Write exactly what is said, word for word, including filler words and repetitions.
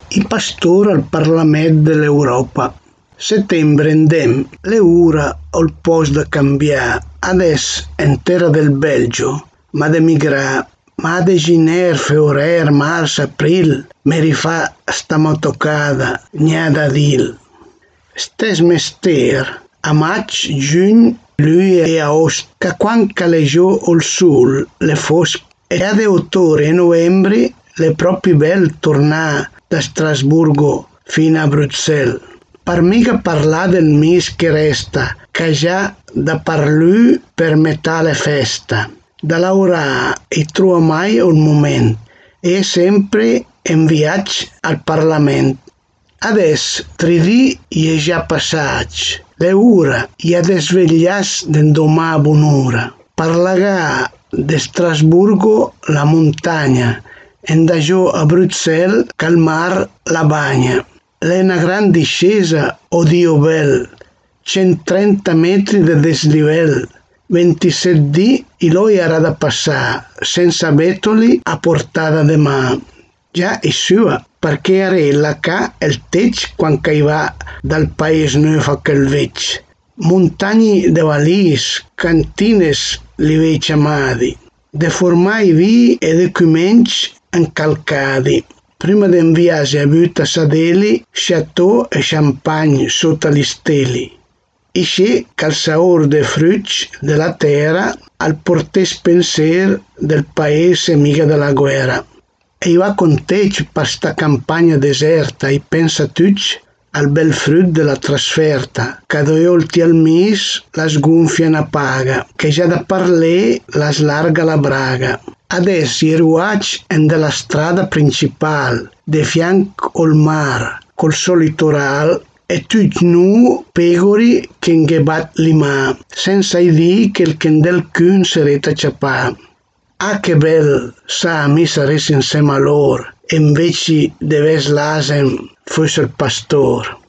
I pastori al Parlamento dell'Europa. Settembre endem, le ora al posto da cambiare, adesso in terra del Belgio, ma da migrare, ma da giner, febbraio, marzo, aprile, mi rifà sta motocada, gnà da dil. Stes mestier, a maggio, giugno, luglio e agosto, che quando caleggiò il sole, le fosche, e ad ottobre e novembre le proprie belle tornare da Strasburgo fino a Bruxelles. Per mica parlare del mese che resta, che già da parlù per metà le festa. Da lavorare e trova mai un momento, e è sempre in viaggio al Parlamento. Adesso tre dì è già passato, le ore è ad svegliarsi del domà a buon'ora. Parlare di Strasburgo la montagna, e da giù a Bruxelles calmar la bagna. È una gran discesa, oh Dio bel, centotrenta metri di dislivello, ventisette dì e lui era da passare, senza betoli a portata di mano. Già è sua, perché era la ca il tetto quando va dal paese nuovo a quel vecchio. Montagne de valise, cantines li vei chiamati, de formai vi e documenti incalcati. Prima di inviarsi a butta sadeli, chateau e champagne sotto gli steli. E c'è il sapore dei frutti della terra al portes pensiero del paese mica della guerra. E va contento per sta campagna deserta e pensa tutti al bel frutto della trasferta, che due volte al mese la sgonfia una paga, che già da parlè la slarga la braga. Adesso i ruaggi è della strada principale, di fianco al mare, col suo litorale, e tutti nu pegori che inghebat l'imà, senza idea che il del cun sarete ciapà. Ah che bel, sa, mi saresti insieme a loro, e invece di ves l'asem fosse il pastore.